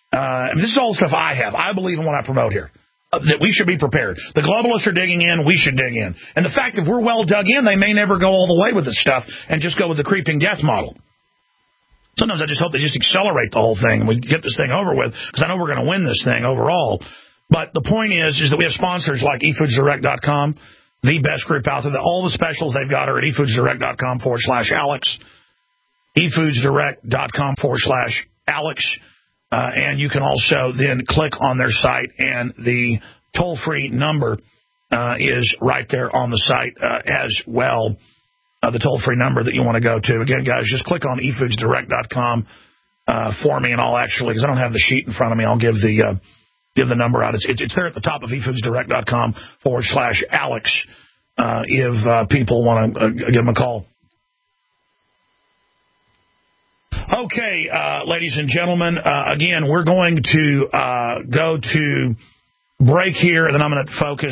This is all stuff I have. I believe in what I promote here. That we should be prepared. The globalists are digging in. We should dig in. And the fact that we're well dug in, they may never go all the way with this stuff and just go with the creeping death model. Sometimes I just hope they just accelerate the whole thing and we get this thing over with, because I know we're going to win this thing overall. But the point is that we have sponsors like eFoodsDirect.com, the best group out there. All the specials they've got are at eFoodsDirect.com/Alex, eFoodsDirect.com/Alex. And you can also then click on their site, and the toll-free number is right there on the site as well, the toll-free number that you want to go to. Again, guys, just click on eFoodsDirect.com for me, and I'll actually, because I don't have the sheet in front of me, I'll give the number out. It's there at the top of eFoodsDirect.com/Alex if people want to give them a call. Okay, ladies and gentlemen, again, we're going to go to break here, and then I'm going to focus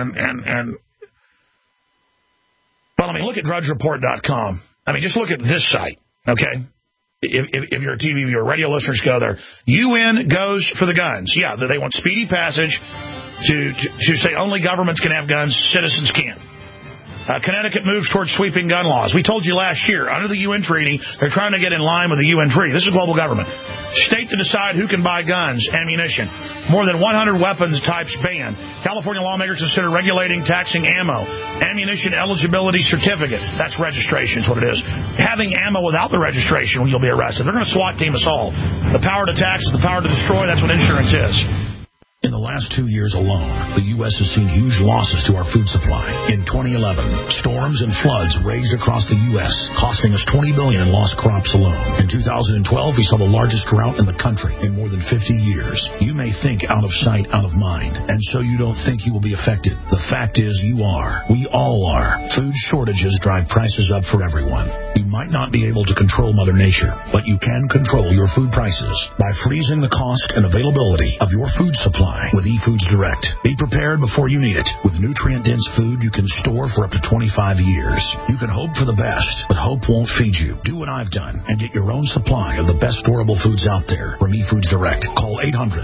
well, I mean, look at DrudgeReport.com. I mean, just look at this site, okay? If you're a TV viewer, radio listeners, go there. UN goes for the guns. Yeah, they want speedy passage to say only governments can have guns, citizens can't. Connecticut moves towards sweeping gun laws. We told you last year, under the UN treaty, they're trying to get in line with the UN treaty. This is global government. State to decide who can buy guns, ammunition. More than 100 weapons types banned. California lawmakers consider regulating, taxing ammo. Ammunition eligibility certificate. That's registration is what it is. Having ammo without the registration, you'll be arrested. They're going to SWAT team us all. The power to tax is the power to destroy. That's what insurance is. In the last 2 years alone, the U.S. has seen huge losses to our food supply. In 2011, storms and floods raged across the U.S., costing us $20 billion in lost crops alone. In 2012, we saw the largest drought in the country in more than 50 years. You may think out of sight, out of mind, and so you don't think you will be affected. The fact is you are. We all are. Food shortages drive prices up for everyone. You might not be able to control Mother Nature, but you can control your food prices by freezing the cost and availability of your food supply with eFoods Direct. Be prepared before you need it. With nutrient-dense food you can store for up to 25 years. You can hope for the best, but hope won't feed you. Do what I've done and get your own supply of the best storable foods out there from eFoods Direct. Call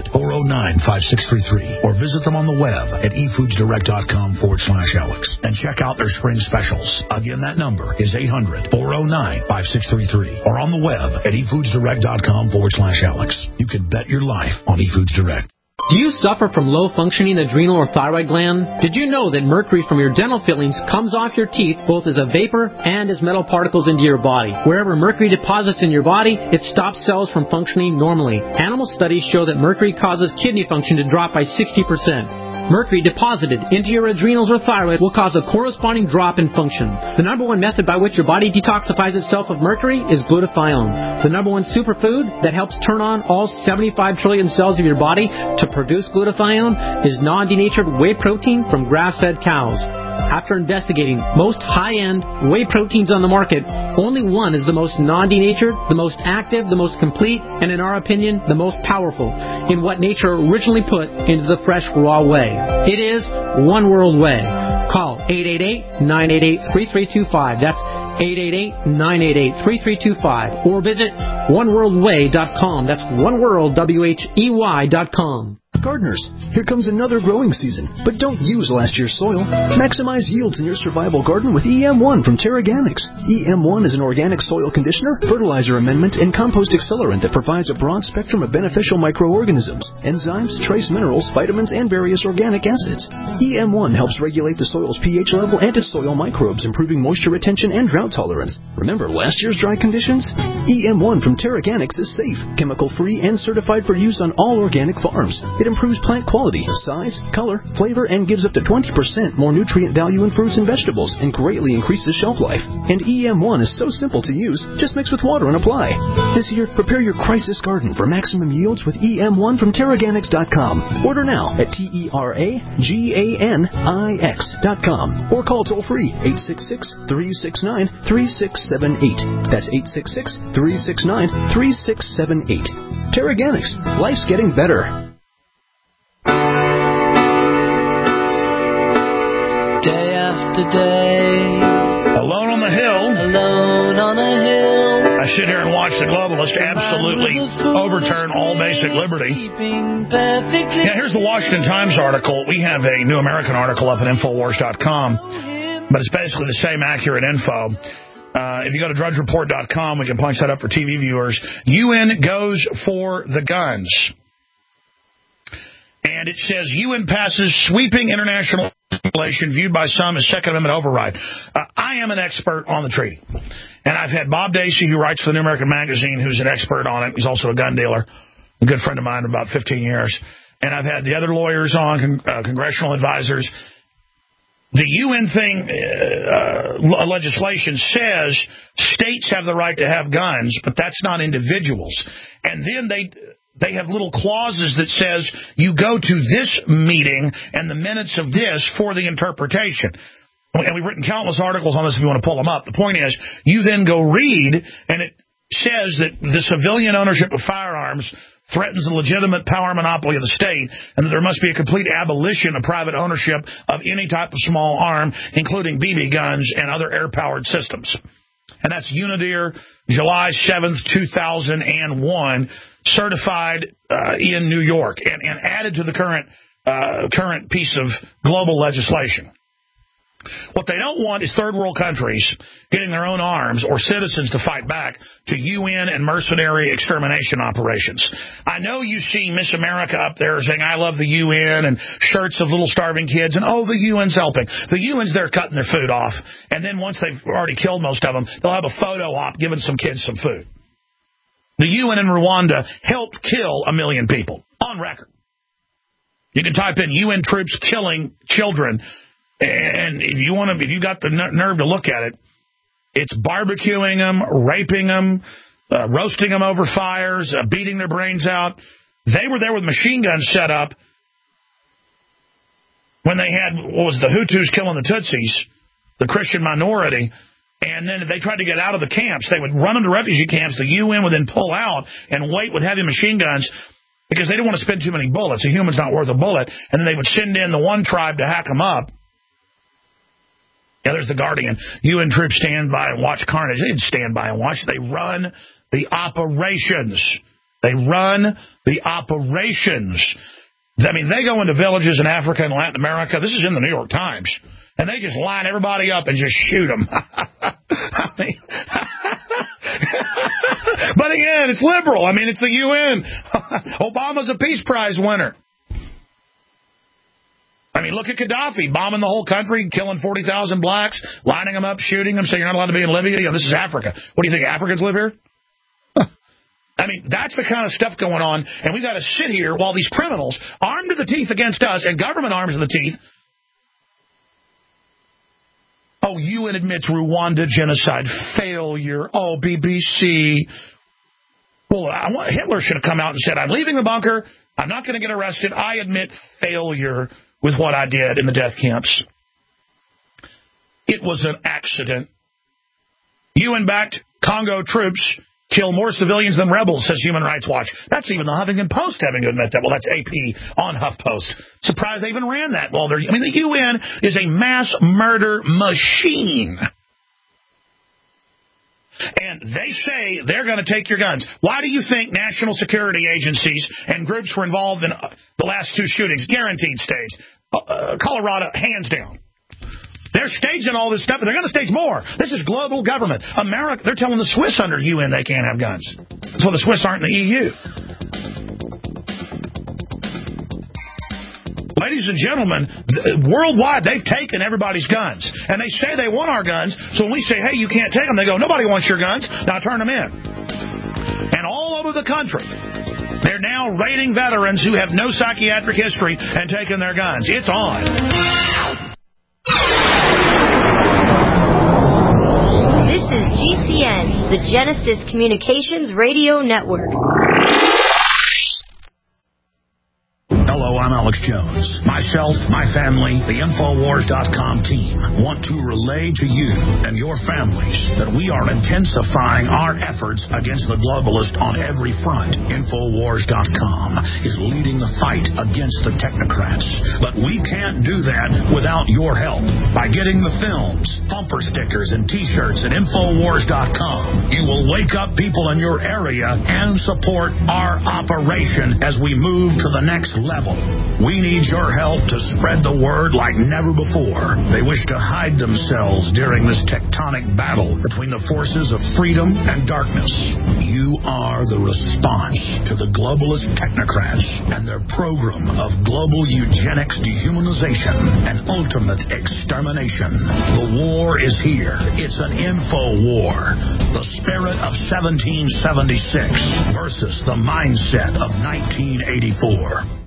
800-409-5633 or visit them on the web at eFoodsDirect.com/Alex and check out their spring specials. Again, that number is 800-409-5633 or on the web at eFoodsDirect.com/Alex. You can bet your life on eFoods Direct. Do you suffer from low-functioning adrenal or thyroid gland? Did you know that mercury from your dental fillings comes off your teeth both as a vapor and as metal particles into your body? Wherever mercury deposits in your body, it stops cells from functioning normally. Animal studies show that mercury causes kidney function to drop by 60%. Mercury deposited into your adrenals or thyroid will cause a corresponding drop in function. The number one method by which your body detoxifies itself of mercury is glutathione. The number one superfood that helps turn on all 75 trillion cells of your body to produce glutathione is non-denatured whey protein from grass-fed cows. After investigating most high-end whey proteins on the market, only one is the most non-denatured, the most active, the most complete, and in our opinion, the most powerful in what nature originally put into the fresh, raw whey. It is One World Whey. Call 888-988-3325. That's 888-988-3325. Or visit oneworldwhey.com. That's oneworldwhey.com. Gardeners, here comes another growing season, but don't use last year's soil. Maximize yields in your survival garden with EM1 from Terraganics. EM1 is an organic soil conditioner, fertilizer amendment, and compost accelerant that provides a broad spectrum of beneficial microorganisms, enzymes, trace minerals, vitamins, and various organic acids. EM1 helps regulate the soil's pH level and its soil microbes, improving moisture retention and drought tolerance. Remember last year's dry conditions? EM1 from Terraganics is safe, chemical-free, and certified for use on all organic farms. It improves plant quality, size, color, flavor, and gives up to 20% more nutrient value in fruits and vegetables and greatly increases shelf life. And EM1 is so simple to use, just mix with water and apply. This year, prepare your crisis garden for maximum yields with EM1 from Terraganics.com. Order now at TerraGanix.com or call toll-free 866-369-3678. That's 866-369-3678. Terraganics. Life's getting better. Day after day, Alone on the hill. Alone on a hill. I sit here and watch the globalists absolutely overturn all basic liberty. Yeah, here's the Washington Times article. We have a New American article up at Infowars.com, but it's basically the same accurate info. If you go to drudgereport.com, we can punch that up for TV viewers. UN goes for the guns. And it says UN passes sweeping international legislation viewed by some as Second Amendment override. I am an expert on the treaty. And I've had Bob Dacey, who writes for the New American Magazine, who's an expert on it. He's also a gun dealer, a good friend of mine of about 15 years. And I've had the other lawyers on, congressional advisors. The UN thing, legislation says states have the right to have guns, but that's not individuals. And then they have little clauses that says you go to this meeting and the minutes of this for the interpretation. And we've written countless articles on this if you want to pull them up. The point is, you then go read, and it says that the civilian ownership of firearms threatens the legitimate power monopoly of the state, and that there must be a complete abolition of private ownership of any type of small arm, including BB guns and other air-powered systems. And that's UNIDIR, July 7th, 2001, certified in New York, and added to the current piece of global legislation. What they don't want is third world countries getting their own arms or citizens to fight back to UN and mercenary extermination operations. I know you see Miss America up there saying, I love the UN, and shirts of little starving kids, and oh, the UN's helping. The UN's there cutting their food off, and then once they've already killed most of them, they'll have a photo op giving some kids some food. The UN in Rwanda helped kill 1 million people, on record. You can type in UN troops killing children, and if you got the nerve to look at it, it's barbecuing them, raping them, roasting them over fires, beating their brains out. They were there with machine guns set up when they had, the Hutus killing the Tutsis, the Christian minority. And then if they tried to get out of the camps, they would run them to refugee camps. The UN would then pull out and wait with heavy machine guns because they didn't want to spend too many bullets. A human's not worth a bullet. And then they would send in the one tribe to hack them up. Yeah, there's the Guardian. UN troops stand by and watch carnage. They didn't stand by and watch. They run the operations. They run the operations. I mean, they go into villages in Africa and Latin America. This is in the New York Times. And they just line everybody up and just shoot them. I mean, but again, it's liberal. I mean, it's the UN. Obama's a Peace Prize winner. I mean, look at Gaddafi, bombing the whole country, killing 40,000 blacks, lining them up, shooting them, saying you're not allowed to be in Libya. You know, this is Africa. What do you think, Africans live here? I mean, that's the kind of stuff going on, and we've got to sit here while these criminals, armed to the teeth against us, and government arms to the teeth. Oh, UN admits Rwanda genocide failure. Oh, BBC. Well, Hitler should have come out and said, I'm leaving the bunker. I'm not going to get arrested. I admit failure with what I did in the death camps. It was an accident. UN-backed Congo troops kill more civilians than rebels, says Human Rights Watch. That's even the Huffington Post having to admit that. Well, that's AP on HuffPost. Surprised they even ran that. Well, the UN is a mass murder machine. And they say they're going to take your guns. Why do you think national security agencies and groups were involved in the last two shootings? Guaranteed staged. Colorado, hands down. They're staging all this stuff, and they're going to stage more. This is global government. America, they're telling the Swiss under UN they can't have guns. So the Swiss aren't in the EU. Ladies and gentlemen, worldwide, they've taken everybody's guns. And they say they want our guns, so when we say, hey, you can't take them, they go, nobody wants your guns, now turn them in. And all over the country, they're now raiding veterans who have no psychiatric history and taking their guns. It's on. This is GCN, the Genesis Communications Radio Network. Hello, I'm I'm Alex Jones. Myself, my family, the Infowars.com team want to relay to you and your families that we are intensifying our efforts against the globalists on every front. Infowars.com is leading the fight against the technocrats. But we can't do that without your help. By getting the films, bumper stickers, and T-shirts at Infowars.com, you will wake up people in your area and support our operation as we move to the next level. We need your help to spread the word like never before. They wish to hide themselves during this tectonic battle between the forces of freedom and darkness. You are the response to the globalist technocrats and their program of global eugenics, dehumanization, and ultimate extermination. The war is here. It's an info war. The spirit of 1776 versus the mindset of 1984.